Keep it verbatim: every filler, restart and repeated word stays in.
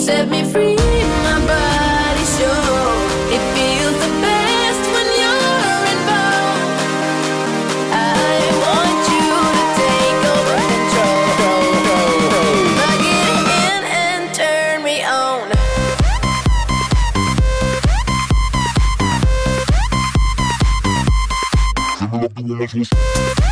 set me free, my body's sure. It feels the best when you're involved. I want you to take over control. Plug it in and turn me on. Give me like the one that's